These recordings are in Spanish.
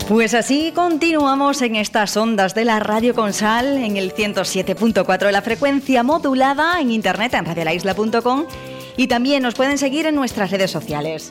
Pues así continuamos en estas ondas de la Radio Consal en el 107.4 de la frecuencia modulada, en internet en radiolaisla.com, y también nos pueden seguir en nuestras redes sociales.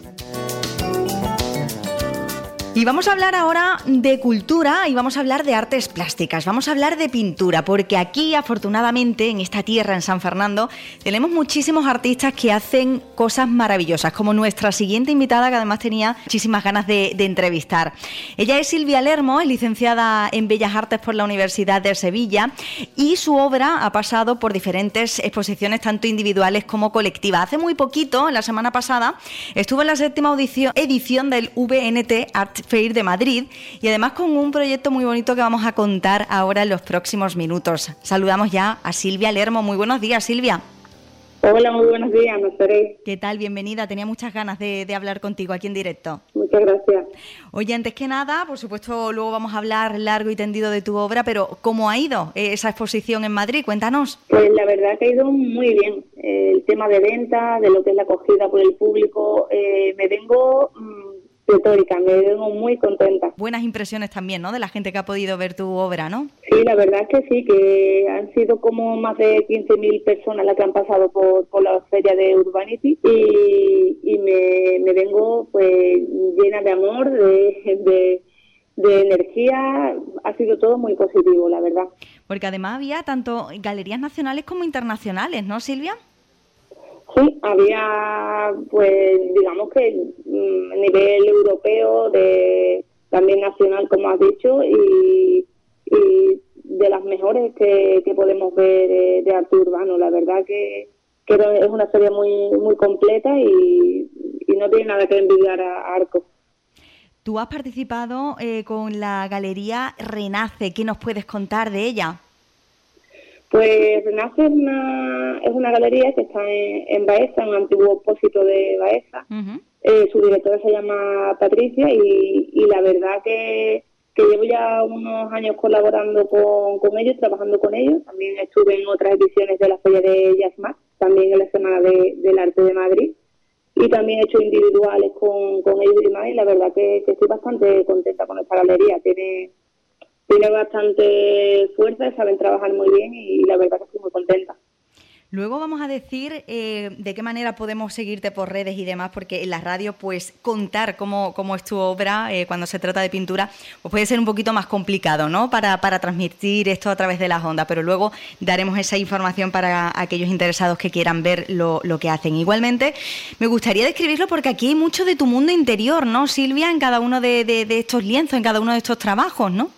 Y vamos a hablar ahora de cultura y vamos a hablar de artes plásticas, vamos a hablar de pintura, porque aquí, afortunadamente, en esta tierra, en San Fernando, tenemos muchísimos artistas que hacen cosas maravillosas, como nuestra siguiente invitada, que además tenía muchísimas ganas de entrevistar. Ella es Silvia Lermo, es licenciada en Bellas Artes por la Universidad de Sevilla, y su obra ha pasado por diferentes exposiciones, tanto individuales como colectivas. Hace muy poquito, la semana pasada, estuvo en la 7ª edición del VNT Art Fair de Madrid, y además con un proyecto muy bonito que vamos a contar ahora en los próximos minutos. Saludamos ya a Silvia Lermo. Muy buenos días, Silvia. Hola, muy buenos días, Nazaré. ¿Qué tal? Bienvenida. Tenía muchas ganas de hablar contigo aquí en directo. Muchas gracias. Oye, antes que nada, por supuesto, luego vamos a hablar largo y tendido de tu obra, pero ¿cómo ha ido esa exposición en Madrid? Cuéntanos. Pues la verdad que ha ido muy bien. El tema de venta, de lo que es la acogida por el público, me vengo pletórica, me vengo muy contenta. Buenas impresiones también, ¿no?, de la gente que ha podido ver tu obra, ¿no? Sí, la verdad es que sí, que han sido como más de 15.000 personas las que han pasado por la feria de Urbanity, y me vengo pues llena de amor, de energía. Ha sido todo muy positivo, la verdad. Porque además había tanto galerías nacionales como internacionales, ¿no, Silvia? Sí, había, pues, digamos que a nivel europeo, también nacional, como has dicho, y de las mejores que podemos ver de arte urbano. La verdad que es una serie muy muy completa y no tiene nada que envidiar a Arco. Tú has participado con la galería Renace. ¿Qué nos puedes contar de ella? Pues Renace es una galería que está en Baeza, en un antiguo opósito de Baeza. Uh-huh. Su directora se llama Patricia y la verdad que llevo ya unos años colaborando con ellos, trabajando con ellos. También estuve en otras ediciones de la Feria de Jazzmat, también en la Semana del Arte de Madrid, y también he hecho individuales con ellos y demás, y la verdad que estoy bastante contenta con esta galería. Tiene bastante fuerza, saben trabajar muy bien y la verdad que estoy muy contenta. Luego vamos a decir de qué manera podemos seguirte por redes y demás, porque en la radio pues contar cómo es tu obra cuando se trata de pintura pues puede ser un poquito más complicado, ¿no?, para transmitir esto a través de las ondas, pero luego daremos esa información para aquellos interesados que quieran ver lo que hacen. Igualmente me gustaría describirlo porque aquí hay mucho de tu mundo interior, ¿no, Silvia?, en cada uno de estos lienzos, en cada uno de estos trabajos, ¿no?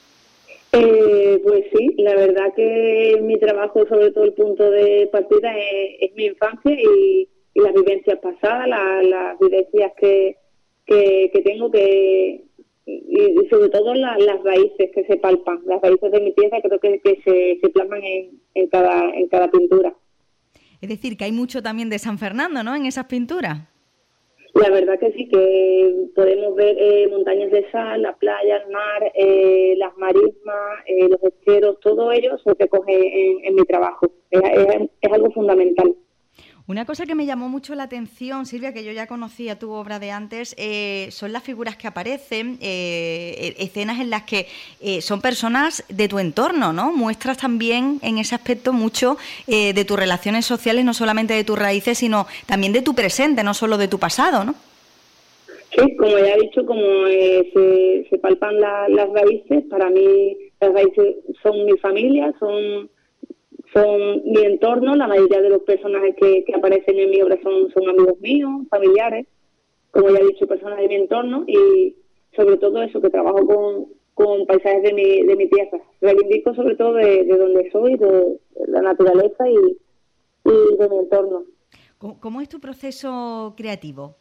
Pues sí, la verdad que mi trabajo, sobre todo el punto de partida, es mi infancia y las vivencias pasadas, las vivencias que tengo, y sobre todo las raíces que se palpan, las raíces de mi pieza, creo que se plasman en cada pintura. Es decir, que hay mucho también de San Fernando, ¿no?, en esas pinturas. La verdad que sí, que podemos ver montañas de sal, la playa, el mar, las marismas, los esteros, todo ello se recoge en mi trabajo. Es algo fundamental. Una cosa que me llamó mucho la atención, Silvia, que yo ya conocía tu obra de antes, son las figuras que aparecen, escenas en las que son personas de tu entorno, ¿no? Muestras también en ese aspecto mucho de tus relaciones sociales, no solamente de tus raíces, sino también de tu presente, no solo de tu pasado, ¿no? Sí, como ya he dicho, como se palpan las raíces, para mí las raíces son mi familia, son mi entorno. La mayoría de los personajes que aparecen en mi obra son amigos míos, familiares, como ya he dicho, personas de mi entorno, y sobre todo eso, que trabajo con paisajes de mi tierra. Reivindico sobre todo de donde soy, de la naturaleza y de mi entorno. ¿Cómo es tu proceso creativo?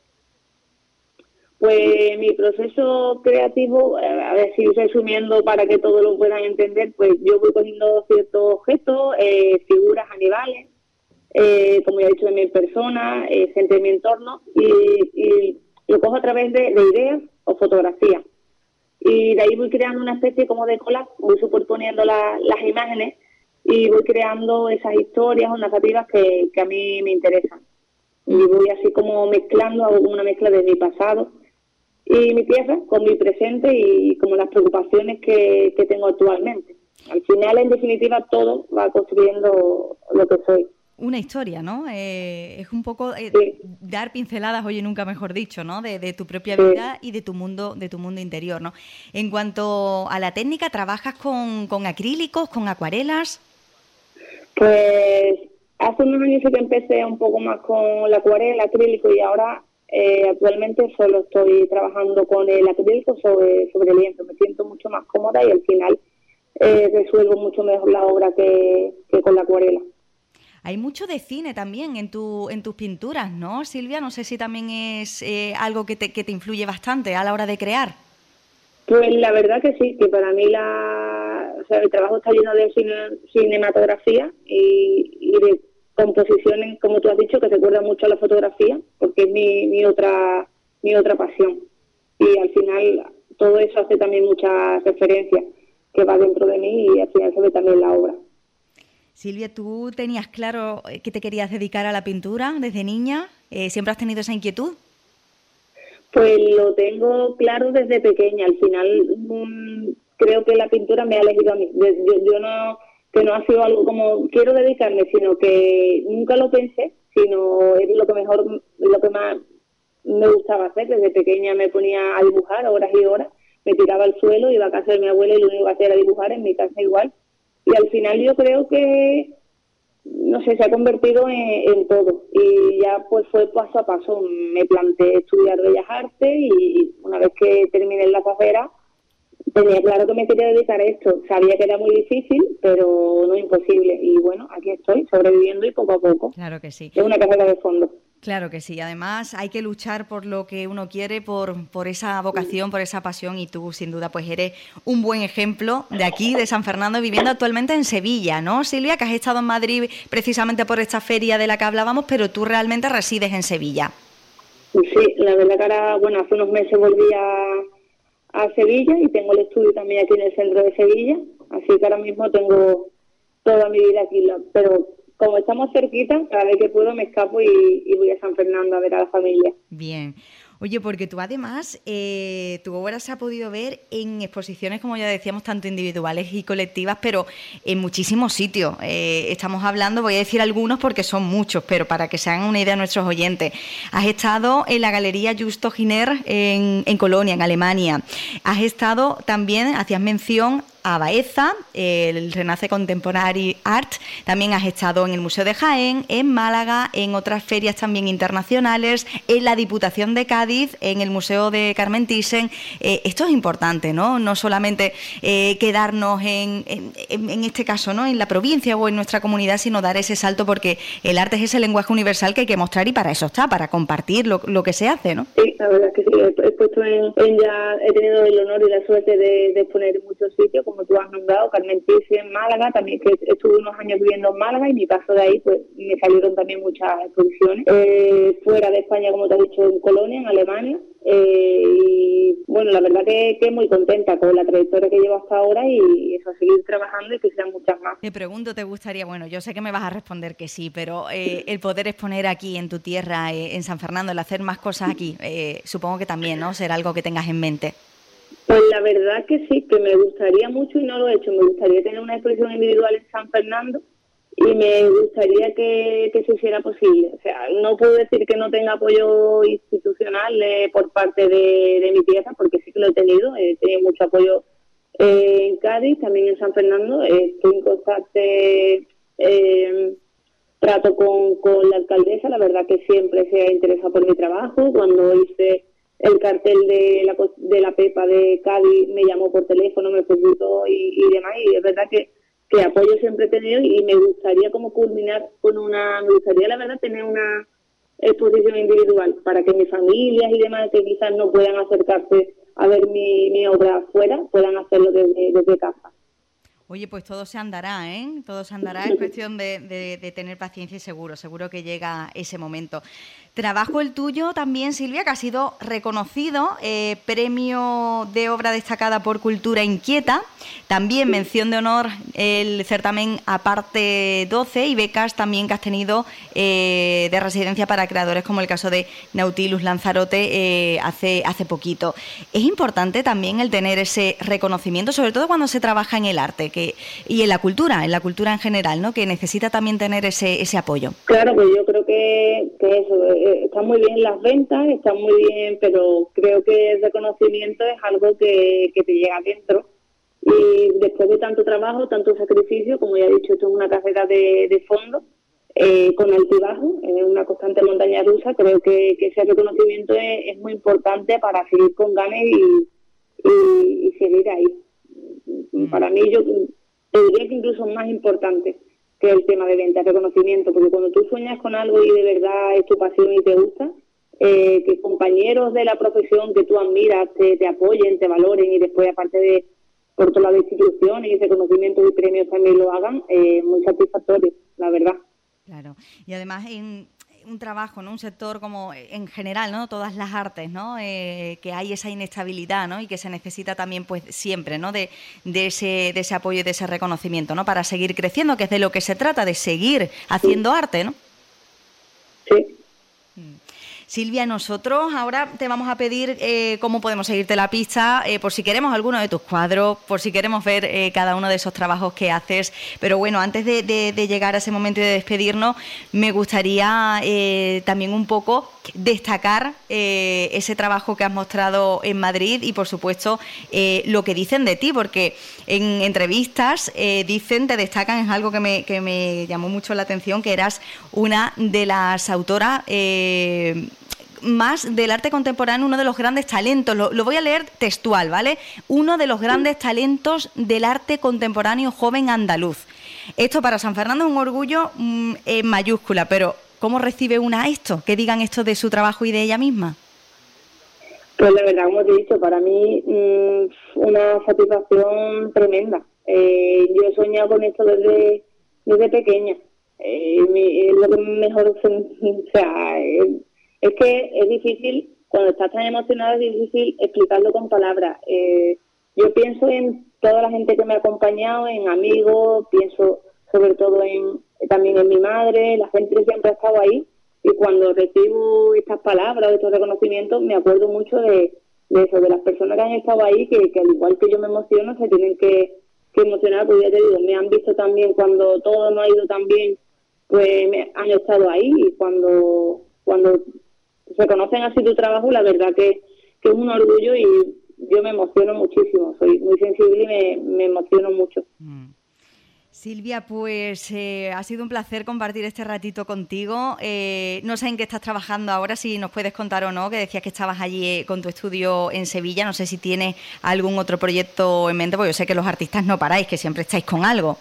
Pues mi proceso creativo, a ver si resumiendo para que todos lo puedan entender, pues yo voy cogiendo ciertos objetos, figuras animales, como ya he dicho, de mi persona, gente de mi entorno, y lo cojo a través de ideas o fotografías. Y de ahí voy creando una especie como de collage, voy superponiendo las imágenes y voy creando esas historias o narrativas que a mí me interesan. Y voy así como mezclando, hago una mezcla de mi pasado y mi tierra con mi presente y como las preocupaciones que tengo actualmente. Al final, en definitiva, todo va construyendo lo que soy. Una historia, ¿no? Es un poco Sí. dar pinceladas, oye, nunca mejor dicho, ¿no? De tu propia vida y de tu mundo interior, ¿no? En cuanto a la técnica, ¿trabajas con acrílicos, con acuarelas? Pues hace unos años sí que empecé un poco más con la acuarela, el acrílico, y ahora actualmente solo estoy trabajando con el acrílico sobre lienzo. Me siento mucho más cómoda y al final resuelvo mucho mejor la obra que con la acuarela. Hay mucho de cine también en tus pinturas, ¿no, Silvia? No sé si también es algo que te influye bastante a la hora de crear. Pues la verdad que sí, que para mí el trabajo está lleno de cinematografía y de composiciones, como tú has dicho, que recuerdan mucho a la fotografía, porque es mi otra pasión. Y al final todo eso hace también mucha referencia que va dentro de mí y al final se ve también la obra. Silvia, ¿tú tenías claro que te querías dedicar a la pintura desde niña? ¿Siempre has tenido esa inquietud? Pues lo tengo claro desde pequeña. Al final creo que la pintura me ha elegido a mí. Yo no, que no ha sido algo como quiero dedicarme, sino que nunca lo pensé, sino es lo que más me gustaba hacer. Desde pequeña me ponía a dibujar horas y horas, me tiraba al suelo, iba a casa de mi abuela y lo único que hacía era dibujar, en mi casa igual. Y al final yo creo que, no sé, se ha convertido en todo. Y ya pues fue paso a paso. Me planteé estudiar Bellas Artes y una vez que terminé la carrera, tenía claro que me quería dedicar a esto. Sabía que era muy difícil, pero no imposible. Y bueno, aquí estoy, sobreviviendo y poco a poco. Claro que sí. Es una carrera de fondo. Claro que sí. Además, hay que luchar por lo que uno quiere, por esa vocación, por esa pasión, y tú, sin duda, pues eres un buen ejemplo de aquí, de San Fernando, viviendo actualmente en Sevilla, ¿no, Silvia? Que has estado en Madrid precisamente por esta feria de la que hablábamos, pero tú realmente resides en Sevilla. Sí, la verdad que ahora, hace unos meses volví a Sevilla y tengo el estudio también aquí en el centro de Sevilla, así que ahora mismo tengo toda mi vida aquí, pero como estamos cerquita, cada vez que puedo me escapo y voy a San Fernando a ver a la familia. Bien. Oye, porque tú además, tu obra se ha podido ver en exposiciones, como ya decíamos, tanto individuales y colectivas, pero en muchísimos sitios. Estamos hablando, voy a decir algunos porque son muchos, pero para que se hagan una idea nuestros oyentes. Has estado en la Galería Justo Giner en Colonia, en Alemania. Has estado también, hacías mención a Baeza, el Renace Contemporary Art. También has estado en el Museo de Jaén, en Málaga, en otras ferias también internacionales, en la Diputación de Cádiz, en el Museo de Carmen Thyssen. Esto es importante, ¿no? No solamente quedarnos en este caso, ¿no?, en la provincia o en nuestra comunidad, sino dar ese salto, porque el arte es ese lenguaje universal que hay que mostrar y para eso está, para compartir lo que se hace, ¿no? Sí, la verdad es que sí. He tenido el honor y la suerte de exponer en muchos sitios, como tú has nombrado, Carmen Thyssen en Málaga, también que estuve unos años viviendo en Málaga y mi paso de ahí pues me salieron también muchas exposiciones. Fuera de España, como te he dicho, en Colonia, en Alemania. Y bueno, la verdad que muy contenta con la trayectoria que llevo hasta ahora y eso, seguir trabajando y que sean muchas más. Te pregunto, ¿te gustaría, bueno, yo sé que me vas a responder que sí, pero el poder exponer aquí en tu tierra, en San Fernando, el hacer más cosas aquí, supongo que también, ¿no?, será algo que tengas en mente? Pues la verdad que sí, que me gustaría mucho y no lo he hecho. Me gustaría tener una exposición individual en San Fernando y me gustaría que se hiciera posible. O sea, no puedo decir que no tenga apoyo institucional por parte de mi tierra, porque sí que lo he tenido mucho apoyo en Cádiz, también en San Fernando. Estoy en constante trato con la alcaldesa, la verdad que siempre se ha interesado por mi trabajo. Cuando hice el cartel de la Pepa de Cádiz me llamó por teléfono, me felicitó y demás, y es verdad que apoyo siempre he tenido y me gustaría como culminar me gustaría la verdad tener una exposición individual para que mis familias y demás que quizás no puedan acercarse a ver mi obra afuera, puedan hacerlo desde casa. Oye, pues todo se andará, ¿eh? Todo se andará, es cuestión de tener paciencia y seguro que llega ese momento. Trabajo el tuyo también, Silvia, que ha sido reconocido, premio de obra destacada por Cultura Inquieta, también mención de honor el certamen Aparte 12 y becas también que has tenido de residencia para creadores como el caso de Nautilus Lanzarote hace poquito. Es importante también el tener ese reconocimiento, sobre todo cuando se trabaja en el arte y en la cultura en general, ¿no? Que necesita también tener ese apoyo. Claro, pues yo creo que eso, está muy bien las ventas, está muy bien, pero creo que el reconocimiento es algo que te llega dentro. Y después de tanto trabajo, tanto sacrificio, como ya he dicho, esto es una carrera de fondo, con altibajo, es una constante montaña rusa. Creo que ese reconocimiento es muy importante para seguir con ganas y seguir ahí. Para mí, yo diría que incluso más importante que el tema de venta, reconocimiento, porque cuando tú sueñas con algo y de verdad es tu pasión y te gusta, que compañeros de la profesión que tú admiras te apoyen, te valoren y después, aparte de por otro lado, instituciones y reconocimientos y premios también lo hagan, muy satisfactorio, la verdad. Claro, y además en un trabajo, ¿no? Un sector como en general, ¿no? Todas las artes, ¿no? Que hay esa inestabilidad, ¿no? Y que se necesita también, pues, siempre, ¿no? De ese apoyo y de ese reconocimiento, ¿no? Para seguir creciendo, que es de lo que se trata, de seguir haciendo arte, ¿no? Sí. Silvia, nosotros ahora te vamos a pedir cómo podemos seguirte la pista, por si queremos alguno de tus cuadros, por si queremos ver cada uno de esos trabajos que haces. Pero bueno, antes de llegar a ese momento y de despedirnos, me gustaría también un poco destacar ese trabajo que has mostrado en Madrid y, por supuesto, lo que dicen de ti, porque en entrevistas te destacan, es algo que me llamó mucho la atención, que eras una de las autoras más del arte contemporáneo, uno de los grandes talentos, lo voy a leer textual, ¿vale? Uno de los grandes talentos del arte contemporáneo joven andaluz. Esto para San Fernando es un orgullo en mayúscula, pero ¿cómo recibe una esto? Que digan esto de su trabajo y de ella misma. Pues la verdad, como te he dicho, para mí una satisfacción tremenda. Yo he soñado con esto desde pequeña. Es lo que mejor, o sea, es que es difícil, cuando estás tan emocionada, es difícil explicarlo con palabras. Yo pienso en toda la gente que me ha acompañado, en amigos, pienso sobre todo también en mi madre, la gente que siempre ha estado ahí, y cuando recibo estas palabras, estos reconocimientos, me acuerdo mucho de eso, de las personas que han estado ahí, que al igual que yo me emociono, se tienen que emocionar, porque ya te digo, me han visto también cuando todo no ha ido tan bien, pues han estado ahí, y cuando reconocen así tu trabajo, la verdad que es un orgullo y yo me emociono muchísimo, soy muy sensible y me emociono mucho. Silvia, pues ha sido un placer compartir este ratito contigo. No sé en qué estás trabajando ahora, si nos puedes contar o no, que decías que estabas allí con tu estudio en Sevilla. No sé si tienes algún otro proyecto en mente, porque yo sé que los artistas no paráis, que siempre estáis con algo.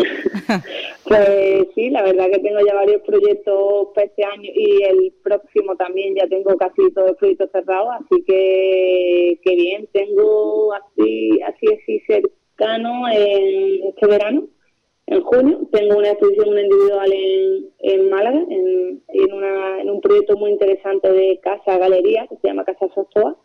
Pues sí, la verdad que tengo ya varios proyectos para este año y el próximo también ya tengo casi todos los proyectos cerrados, así que bien, tengo así cercano en este verano, en junio, tengo una exposición individual en Málaga, en un proyecto muy interesante de Casa Galería, que se llama Casa Sostoa,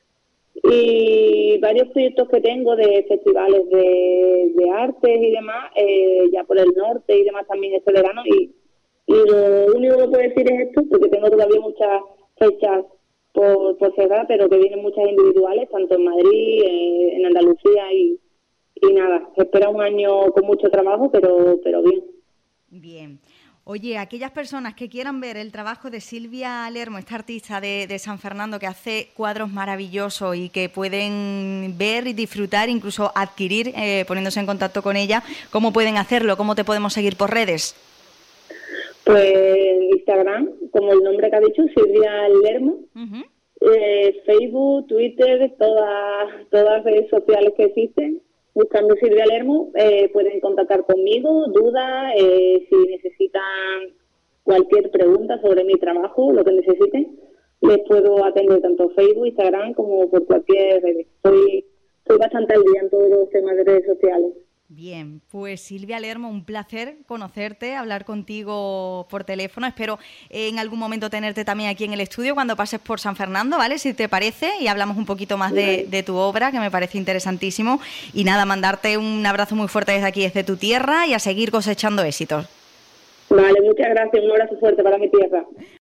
y varios proyectos que tengo de festivales de artes y demás, ya por el norte y demás también este verano, y lo único que puedo decir es esto, porque tengo todavía muchas fechas por cerrar, pero que vienen muchas individuales, tanto en Madrid, en Andalucía y nada, espera un año con mucho trabajo, pero bien. Bien. Oye, aquellas personas que quieran ver el trabajo de Silvia Lermo, esta artista de San Fernando que hace cuadros maravillosos y que pueden ver y disfrutar, incluso adquirir, poniéndose en contacto con ella, ¿cómo pueden hacerlo? ¿Cómo te podemos seguir por redes? Pues Instagram, como el nombre que ha dicho, Silvia Lermo. Facebook, Twitter, todas las redes sociales que existen. Buscando Silvia Lermo, pueden contactar conmigo, dudas, si necesitan cualquier pregunta sobre mi trabajo, lo que necesiten, les puedo atender tanto Facebook, Instagram como por cualquier red. Estoy bastante al día en todos los temas de redes sociales. Bien, pues Silvia Lermo, un placer conocerte, hablar contigo por teléfono. Espero en algún momento tenerte también aquí en el estudio cuando pases por San Fernando, ¿vale? Si te parece, y hablamos un poquito más de tu obra, que me parece interesantísimo. Y nada, mandarte un abrazo muy fuerte desde aquí, desde tu tierra, y a seguir cosechando éxitos. Vale, muchas gracias. Un abrazo fuerte para mi tierra.